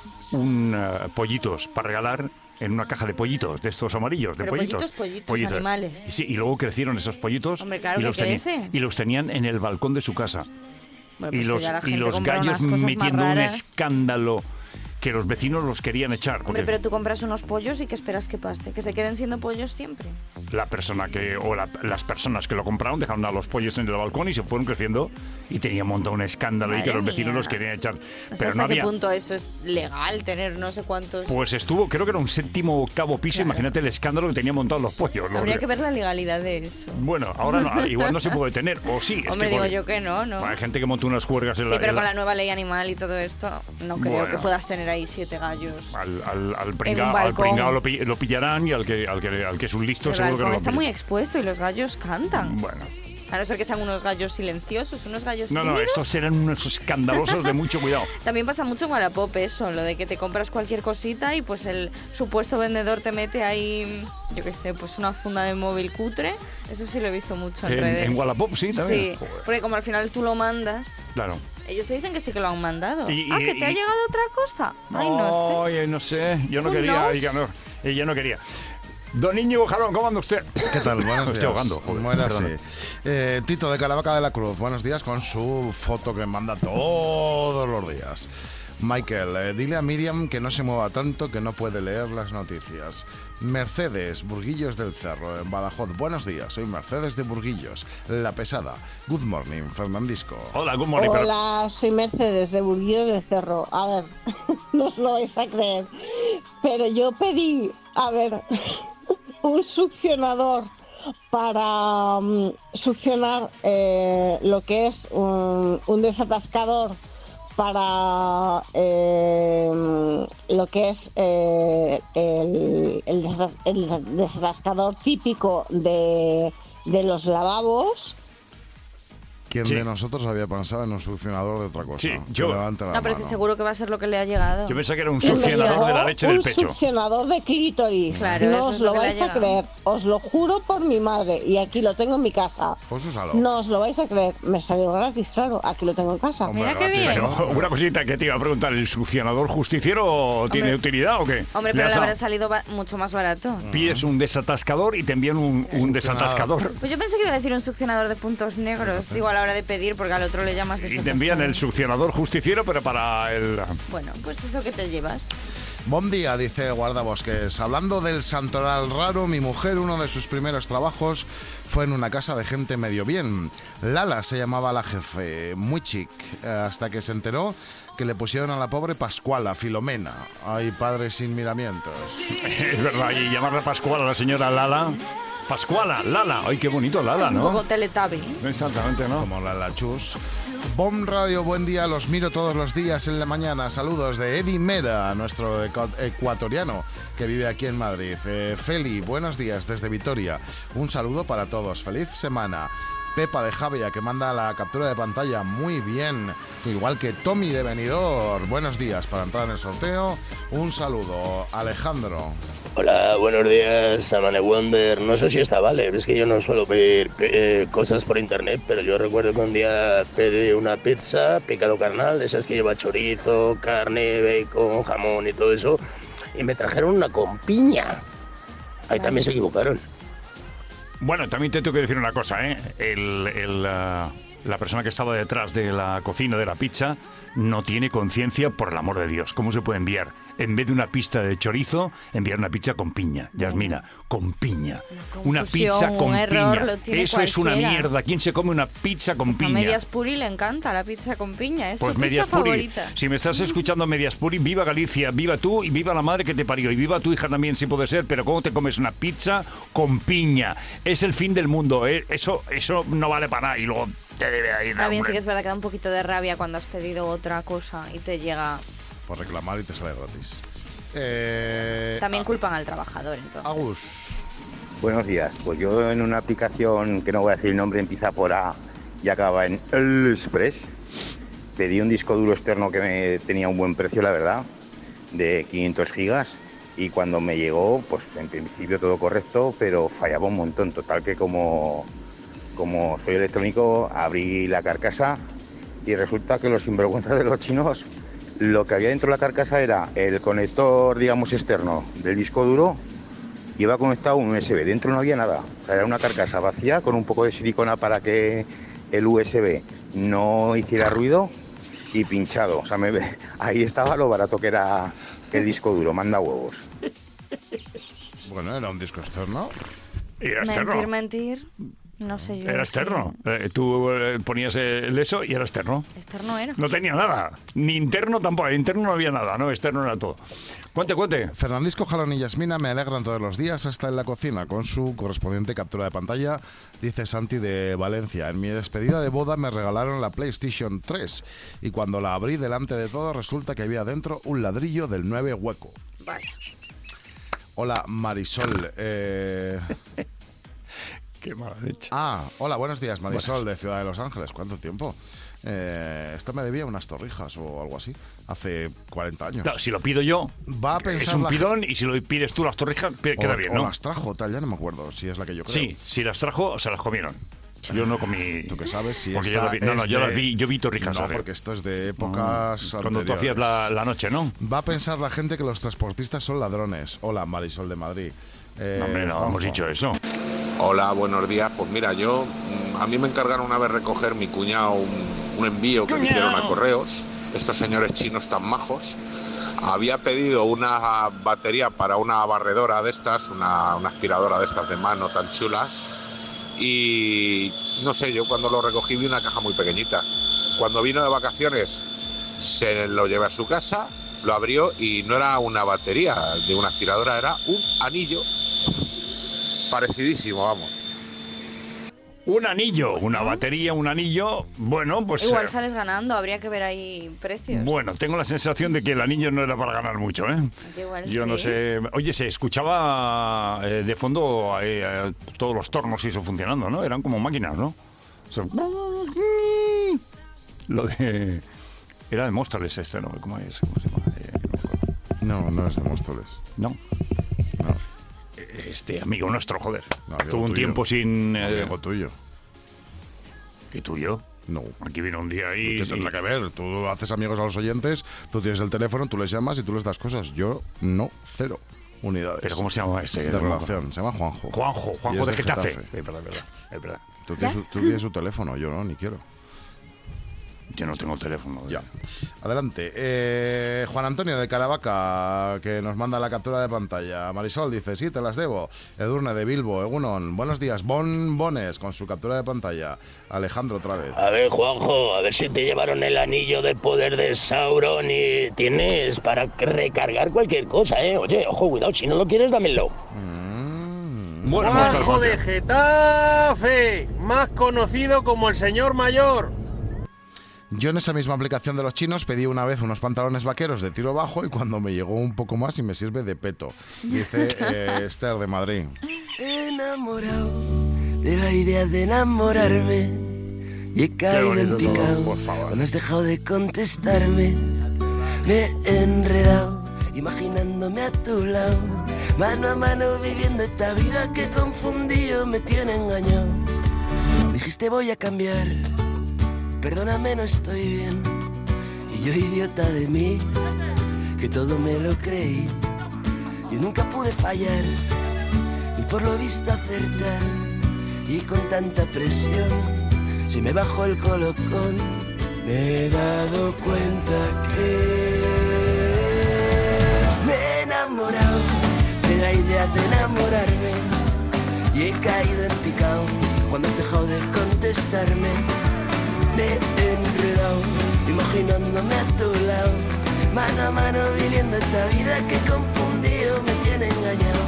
pollitos para regalar en una caja de pollitos, de estos amarillos, de pero pollitos. Pollitos, animales. Sí, y luego crecieron esos pollitos. Hombre, claro y los tenían en el balcón de su casa. Bueno, y pues los gallos metiendo un escándalo que los vecinos los querían echar. Hombre, pero tú compras unos pollos y ¿qué esperas que pase? ¿Que se queden siendo pollos siempre? La persona las personas que lo compraron dejaron a los pollos en el balcón y se fueron creciendo y tenían montado un escándalo. Madre y que los vecinos los querían echar. Pero ¿hasta qué punto eso es legal, tener no sé cuántos? Pues creo que era un 7º o 8º piso. Claro. Imagínate el escándalo que tenían montados los pollos. Habría que ver la legalidad de eso. Bueno, ahora no, igual no se puede tener, o sí. Hombre, digo yo que no. Bueno, hay gente que monta unas juergas en pero con la nueva ley animal y todo esto, no creo que puedas tener ahí 7 gallos. Al pringao lo pillarán y al que es un listo seguro que no lo está muy expuesto y los gallos cantan. Bueno. A no ser que sean unos gallos silenciosos, unos gallos tímidos. No, estos serán unos escandalosos de mucho cuidado. También pasa mucho en Wallapop eso, lo de que te compras cualquier cosita y pues el supuesto vendedor te mete ahí, yo qué sé, pues una funda de móvil cutre. Eso sí lo he visto mucho en redes. ¿En Wallapop sí también? Sí, porque como al final tú lo mandas... Claro. Ellos te dicen que sí que lo han mandado. ¿Que te ha llegado otra cosa? Ay, no sé. Ay, no sé. Yo no quería. Ella no quería. Don Íñigo Jarón, ¿cómo anda usted? ¿Qué tal? Buenos días. Estoy ahogando. Buenas, sí. Tito de Caravaca de la Cruz, buenos días con su foto que manda todos los días. Michael, dile a Miriam que no se mueva tanto, que no puede leer las noticias. Mercedes, Burguillos del Cerro, en Badajoz. Buenos días, soy Mercedes de Burguillos, La Pesada. Good morning, Fernandisco. Hola, good morning. Hola, soy Mercedes de Burguillos del Cerro. A ver, no os lo vais a creer, pero yo pedí, un succionador para succionar lo que es un desatascador para lo que es el desatascador típico de los lavabos. ¿Quién de nosotros había pensado en un succionador de otra cosa? Sí, yo. No, pero seguro que va a ser lo que le ha llegado. Yo pensaba que era un succionador de la leche del pecho. Un succionador de clítoris. Claro, no os lo vais a creer. Os lo juro por mi madre. Y aquí lo tengo en mi casa. Pues úsalo. No os lo vais a creer. Me salió gratis, claro. Aquí lo tengo en casa. Mira qué bien. Pero una cosita que te iba a preguntar. ¿El succionador justiciero tiene utilidad o qué? Hombre, pero le habrá salido mucho más barato. Pides un desatascador y te envían un desatascador. Pues yo pensé que iba a decir un succionador de puntos negros. Digo, a la hora de pedir, porque al otro le llamas y te envían el succionador justiciero, pero para el... Bueno, pues eso que te llevas. Buen día, dice Guardabosques. Hablando del santoral raro, mi mujer, uno de sus primeros trabajos fue en una casa de gente medio bien. Lala se llamaba la jefe, muy chic, hasta que se enteró que le pusieron a la pobre Pascuala, Filomena. Ay, padre sin miramientos. Es verdad, y llamarla Pascuala a la señora Lala. Pascuala, Lala. Ay, qué bonito Lala, ¿no? Un poco Teletubby. Exactamente, ¿no? Como Lala Chus. BOM Radio, buen día, los miro todos los días en la mañana. Saludos de Eddie Mera, nuestro ecuatoriano que vive aquí en Madrid. Feli, buenos días desde Vitoria. Un saludo para todos. Feliz semana. Pepa de Javia, que manda la captura de pantalla. Muy bien. Igual que Tommy de Benidorm. Buenos días para entrar en el sorteo. Un saludo. Alejandro. Hola, buenos días, Samane Wonder. No sé si está vale, es que yo no suelo pedir cosas por internet, pero yo recuerdo que un día pedí una pizza, picado carnal, de esas que lleva chorizo, carne, bacon, jamón y todo eso, y me trajeron una con piña. Ahí también se equivocaron. Bueno, también te tengo que decir una cosa, ¿eh? La persona que estaba detrás de la cocina de la pizza no tiene conciencia, por el amor de Dios. ¿Cómo se puede enviar? En vez de una pizza de chorizo, enviar una pizza con piña. Yasmina, con piña. Una pizza con piña. Eso es una mierda. ¿Quién se come una pizza con piña? A Mediaspuri le encanta la pizza con piña. Es pues su pizza favorita. Si me estás escuchando, Mediaspuri, viva Galicia, viva tú y viva la madre que te parió. Y viva tu hija también, si puede ser. Pero ¿cómo te comes una pizza con piña? Es el fin del mundo, ¿eh? Eso no vale para nada. Y luego te debe ir. También sí que es verdad que da un poquito de rabia cuando has pedido otra cosa y te llega... Por reclamar y te sale gratis. También culpan al trabajador, entonces. Agus. Buenos días. Pues yo en una aplicación, que no voy a decir el nombre, empieza por A y acaba en AliExpress, pedí un disco duro externo que me tenía un buen precio, la verdad, de 500 gigas, y cuando me llegó, pues en principio todo correcto, pero fallaba un montón. Total que como soy electrónico, abrí la carcasa y resulta que los sinvergüenzas de los chinos, lo que había dentro de la carcasa era el conector, digamos, externo del disco duro, y iba conectado a un USB. Dentro no había nada. O sea, era una carcasa vacía con un poco de silicona para que el USB no hiciera ruido y pinchado. O sea, ahí estaba lo barato que era el disco duro. Manda huevos. Bueno, era un disco externo. Era externo. Mentir. No sé yo. Era externo. Tú ponías el eso y era externo. Externo era. No tenía nada. Ni interno tampoco. Interno no había nada, ¿no? Externo era todo. Cuente. Fernandisco, Jalón y Yasmina me alegran todos los días, hasta en la cocina, con su correspondiente captura de pantalla, dice Santi de Valencia. En mi despedida de boda me regalaron la PlayStation 3 y cuando la abrí delante de todo resulta que había dentro un ladrillo del 9 hueco. Vaya. Hola, Marisol. Qué mala leche. Hola, buenos días, Marisol, de Ciudad de Los Ángeles. ¿Cuánto tiempo? Esto me debía unas torrijas o algo así, hace 40 años. No, si lo pido yo, va a pensar es un pidón, y si lo pides tú las torrijas, queda bien, ¿no? O las trajo, tal, ya no me acuerdo si es la que yo creo. Sí, si las trajo, se las comieron. Yo no comí... ¿Tú qué sabes? Si porque yo vi torrijas. No, porque esto es de épocas cuando tú hacías la noche, ¿no? Va a pensar la gente que los transportistas son ladrones. Hola, Marisol de Madrid. Hombre, no hemos dicho eso. Hola, buenos días. Pues mira, a mí me encargaron una vez recoger mi cuñado un envío que me hicieron a correos. Estos señores chinos tan majos. Había pedido una batería para una barredora de estas, una aspiradora de estas de mano tan chulas. Y no sé, yo cuando lo recogí vi una caja muy pequeñita. Cuando vino de vacaciones se lo llevé a su casa, lo abrió y no era una batería de una aspiradora, era un anillo parecidísimo, vamos. Un anillo, una batería, un anillo, bueno, pues... Igual sales ganando, habría que ver ahí precios. Bueno, tengo la sensación de que el anillo no era para ganar mucho, ¿eh? Igual yo no sé... Oye, se escuchaba de fondo todos los tornos y eso funcionando, ¿no? Eran como máquinas, ¿no? Lo de... Era de Móstoles este, ¿no? ¿Cómo se llama? No es de Móstoles. No. Amigo nuestro, joder. Tuvo un tiempo sin... amigo tuyo. ¿Y tuyo? No. Aquí vino un día y... ¿Qué tendrá que ver? Tú haces amigos a los oyentes, tú tienes el teléfono, tú les llamas y tú les das cosas. Yo no, 0 unidades. ¿Pero cómo se llama este? De relación. Se llama Juanjo. Juanjo de Getafe. Es verdad. Tú tienes su teléfono, yo no, ni quiero. Yo no tengo el teléfono. Ya. Adelante. Juan Antonio de Caravaca, que nos manda la captura de pantalla. Marisol dice, sí, te las debo. Edurne de Bilbo, Egunon. Buenos días, Bones, con su captura de pantalla. Alejandro otra vez. A ver, Juanjo, a ver si te llevaron el anillo de poder de Sauron y tienes para recargar cualquier cosa, ¿eh? Oye, ojo, cuidado, si no lo quieres, dámelo. Bueno, Juanjo de Getafe, más conocido como el señor mayor. Yo en esa misma aplicación de los chinos pedí una vez unos pantalones vaqueros de tiro bajo y cuando me llegó un poco más y me sirve de peto. Dice Esther de Madrid. Enamorado de la idea de enamorarme y he caído en picado. Por favor. No has dejado de contestarme. Me he enredado imaginándome a tu lado, mano a mano viviendo esta vida que confundido me tiene engañado. Dijiste voy a cambiar. Perdóname, no estoy bien. Y yo idiota de mí, que todo me lo creí. Yo nunca pude fallar, y por lo visto acertar. Y con tanta presión, se me bajó el colocón. Me he dado cuenta que me he enamorado de la idea de enamorarme. Y he caído en picado cuando has dejado de contestarme. Me he enredado, imaginándome a tu lado, mano a mano viviendo esta vida que confundido me tiene engañado.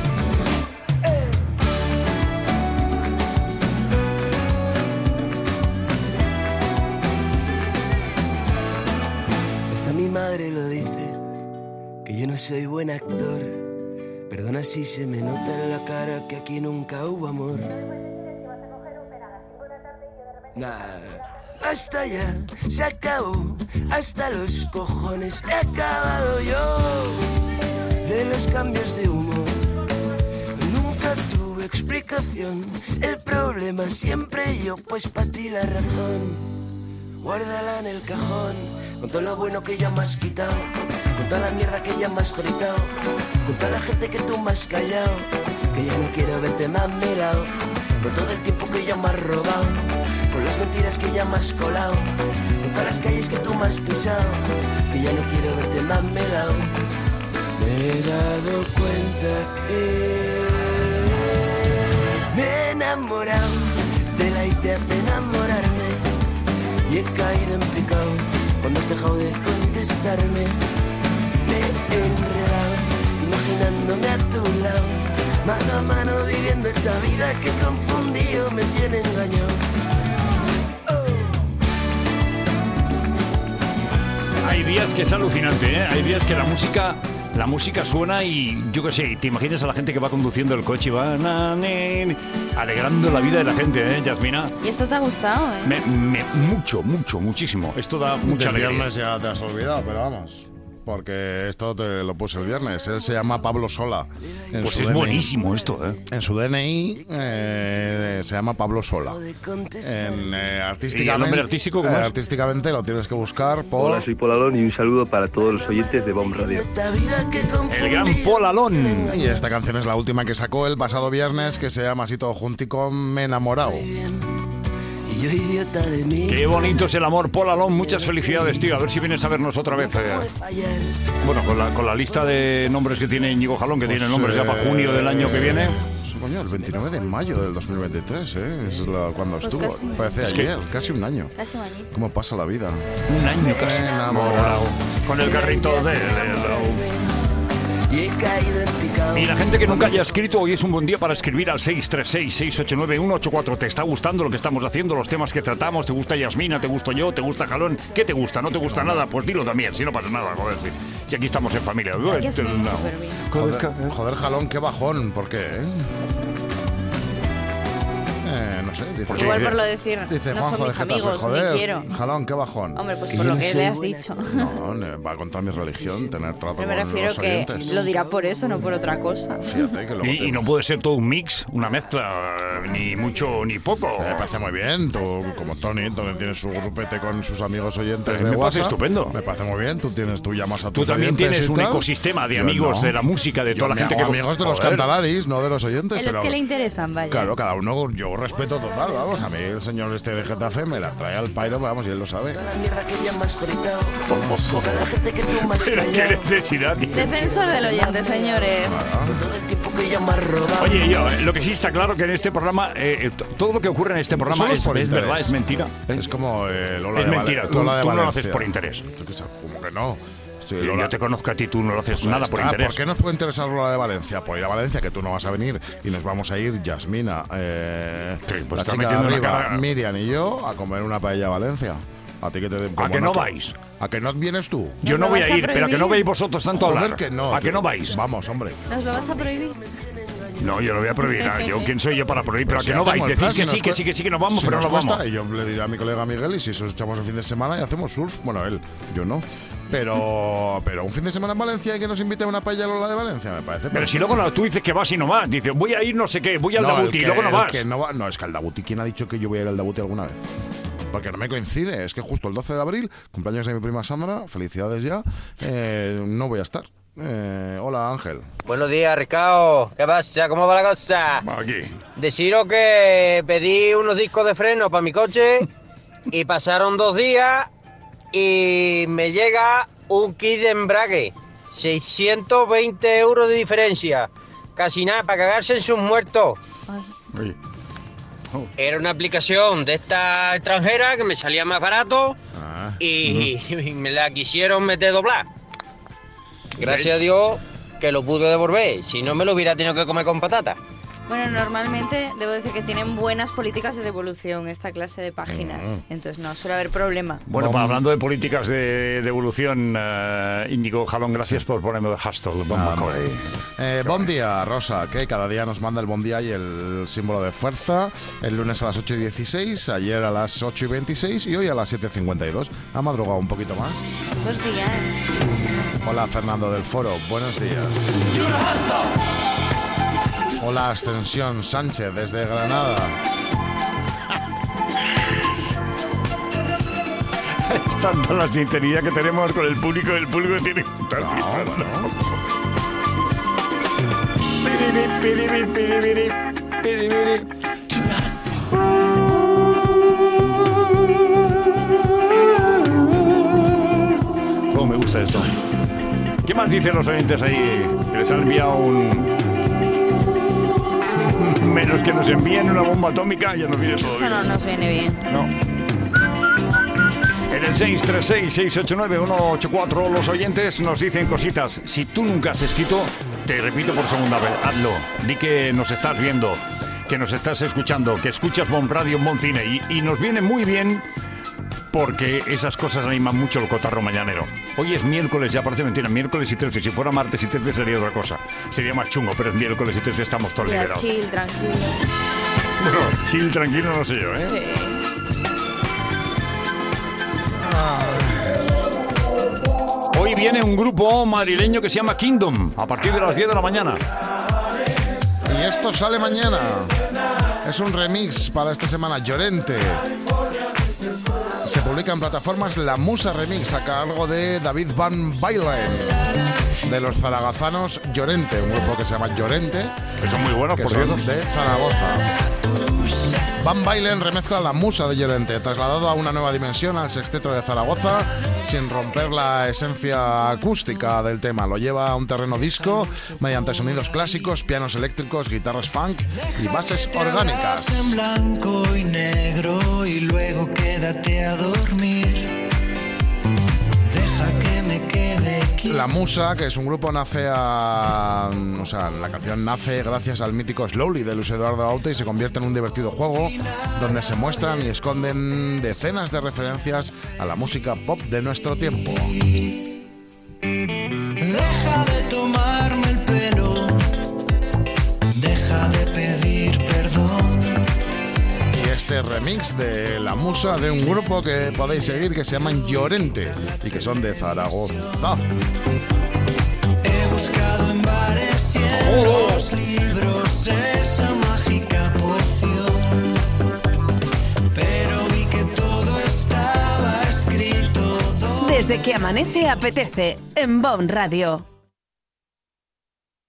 Hasta mi madre lo dice, que yo no soy buen actor. Perdona si se me nota en la cara que aquí nunca hubo amor. Nah. Hasta ya, se acabó, hasta los cojones he acabado yo de los cambios de humor. Nunca tuve explicación, el problema siempre yo, pues para ti la razón. Guárdala en el cajón, con todo lo bueno que ya me has quitado, con toda la mierda que ya me has gritado, con toda la gente que tú me has callado, que ya no quiero verte más a mi lado, con todo el tiempo que ya me has robado, con las mentiras que ya me has colado, con todas las calles que tú me has pisado, que ya no quiero verte más a mi lado. Me he dado cuenta que me he enamorado de la idea de enamorarme y he caído en picado cuando has dejado de contestarme. Me he enredado imaginándome a tu lado, mano a mano viviendo esta vida que confundido me tiene engañado. Hay días que es alucinante, ¿eh? Hay días que la música suena y yo qué sé, te imaginas a la gente que va conduciendo el coche y va alegrando la vida de la gente, ¿eh, Yasmina? ¿Y esto te ha gustado, Muchísimo. Esto da mucha alegría. El viernes ya te has olvidado, pero vamos. Porque esto te lo puse el viernes. Él se llama Pablo Sola. Pues es buenísimo esto, ¿eh? En su DNI se llama Pablo Sola. Artísticamente, ¿y el nombre artístico cómo es? Artísticamente lo tienes que buscar por... Hola, soy Paul Alón y un saludo para todos los oyentes de BOM Radio. El gran Paul Alón. Y esta canción es la última que sacó el pasado viernes, que se llama así todo juntico, Me he enamorado. Qué bonito es el amor, Paul Alón. Muchas felicidades, tío. A ver si vienes a vernos otra vez. Bueno, con la lista de nombres que tiene Íñigo Jalón, que tiene nombres ya para junio del año que viene. Coño, el 29 de mayo del 2023, ¿eh? Es cuando pues estuvo. Casi. Parece ayer, casi un año. Casi un añito. ¿Cómo pasa la vida? Un año casi. Enamorado. Con el carrito de... Y la gente que nunca haya escrito, hoy es un buen día para escribir al 636-689-184. ¿Te está gustando lo que estamos haciendo, los temas que tratamos? ¿Te gusta Yasmina? ¿Te gusto yo? ¿Te gusta Jalón? ¿Qué te gusta? ¿No te gusta nada? Pues dilo también, si no pasa nada, joder. Si aquí estamos en familia. Joder, Jalón, qué bajón. ¿Por qué? No sé. Dice, igual por lo decir, dice, no Juanjo, son mis amigos, joder, ni quiero. Jalón, qué bajón. Hombre, pues por lo que le has dicho. No, va contra mi religión, tener trato con los oyentes. Me refiero que lo dirá por eso, no por otra cosa. Fíjate que y no puede ser todo un mix, una mezcla, ni mucho ni poco. Me parece muy bien. Tú, como Tony, tienes su grupete con sus amigos oyentes de me WhatsApp. parece estupendo. Me parece muy bien. Tú llamas a tus Tú también tienes un ecosistema de amigos de la música, de toda la gente que... amigos de los cantalaris, no de los oyentes. De los que le interesan, vaya. Claro, cada uno, yo yo respeto total, vamos. A mí el señor este de Getafe me la trae al pairo, vamos, y él lo sabe. Pero qué necesidad. Defensor del oyente, señores. Oye, lo que sí está claro que en este programa, todo lo que ocurre en este programa es verdad, es mentira. Es como Lola es de mentira, tú no lo haces por interés. ¿Cómo que no? Sí, yo te conozco a ti, tú no lo haces nada por interés. ¿Por qué nos puede interesar Lola de Valencia? Por ir a Valencia, que tú no vas a venir, y nos vamos a ir Yasmina, pues la chica de arriba, Miriam y yo, a comer una paella a Valencia. ¿A ti que te ¿A que no vais? ¿A que no vienes tú? Yo no voy a ir, pero a que no veis vosotros tanto a hablar. Que no, ¿A que no vais? Vamos, hombre. ¿Nos lo vas a prohibir? No, yo lo voy a prohibir. ¿Quién soy yo para prohibir? Pero a que no vais. Decís que sí, que nos vamos, pero no vamos. Y yo le diré a mi colega Miguel, y si eso echamos el fin de semana y hacemos surf. Bueno, él, yo no. Pero un fin de semana en Valencia y que nos invite a una paella Lola de Valencia, me parece. Pero si luego tú dices que vas y no vas. Dices, voy a ir no sé qué, voy al Dabuti y luego no vas. No, es que al Dabuti, ¿quién ha dicho que yo voy a ir al Dabuti alguna vez? Porque no me coincide, es que justo el 12 de abril, cumpleaños de mi prima Sandra, felicidades ya, no voy a estar. Hola, Ángel. Buenos días, Ricardo. ¿Qué pasa? ¿Cómo va la cosa? Aquí. Deciros que pedí unos discos de freno para mi coche y pasaron 2 días y me llega un kit de embrague. 620 euros de diferencia. Casi nada, para cagarse en sus muertos. Ay. Era una aplicación de esta extranjera que me salía más barato y me la quisieron meter doblar. Gracias a Dios que lo pude devolver, si no me lo hubiera tenido que comer con patata. Bueno, normalmente debo decir que tienen buenas políticas de devolución esta clase de páginas, entonces no suele haber problema. Bueno, pues hablando de políticas de devolución, Íñigo Jalón, gracias por ponerme el hashtag. Buen día, Rosa, que cada día nos manda el buen día y el símbolo de fuerza. El lunes a las 8:16, ayer a las 8:26 y hoy a las 7:52. Ha madrugado un poquito más. Buenos días. Hola, Fernando del Foro, buenos días. Hola, Ascensión Sánchez, desde Granada. Es tanta la sinceridad que tenemos con el público tiene... ¿Cómo me gusta esto? ¿Qué más dicen los oyentes ahí? Que les han enviado menos que nos envíen una bomba atómica, ya nos viene todo bien. Eso no nos viene bien. No. En el 636-689-184 los oyentes nos dicen cositas. Si tú nunca has escrito, te repito por segunda vez, hazlo. Di que nos estás viendo, que nos estás escuchando, que escuchas Bon Radio, Bon Cine. Y nos viene muy bien porque esas cosas animan mucho el cotarro mañanero. Hoy es miércoles, ya parece mentira, miércoles y 13. Si fuera martes y 13 sería otra cosa. Sería más chungo, pero es miércoles y 13 estamos todos liberados. Chill, tranquilo. Bueno, chill, tranquilo, no sé yo, ¿eh? Sí. Hoy viene un grupo madrileño que se llama Kingdom, a partir de las 10 de la mañana. Y esto sale mañana. Es un remix para esta semana, Llorente. Se publica en plataformas La Musa Remix a cargo de David Van Bailen, de los zaragazanos Llorente, un grupo que se llama Llorente, que son muy buenos, por cierto, de Zaragoza. Van Bailen remezcla La Musa de Llorente, trasladado a una nueva dimensión al sexteto de Zaragoza, sin romper la esencia acústica del tema. Lo lleva a un terreno disco mediante sonidos clásicos, pianos eléctricos, guitarras funk y bases orgánicas. En blanco y negro y luego quédate a dormir. Deja que me quede aquí. La Musa, que es un grupo, la canción nace gracias al mítico Slowly de Luis Eduardo Aute y se convierte en un divertido juego donde se muestran y esconden decenas de referencias a la música pop de nuestro tiempo. Deja de tomarme el pelo, deja de pedir perdón. Y este remix de La Musa de un grupo que podéis seguir que se llaman Llorente y que son de Zaragoza. He buscado en bares y en los libros esa mágica poción, pero vi que todo estaba escrito. Desde que amanece apetece en Bon Radio.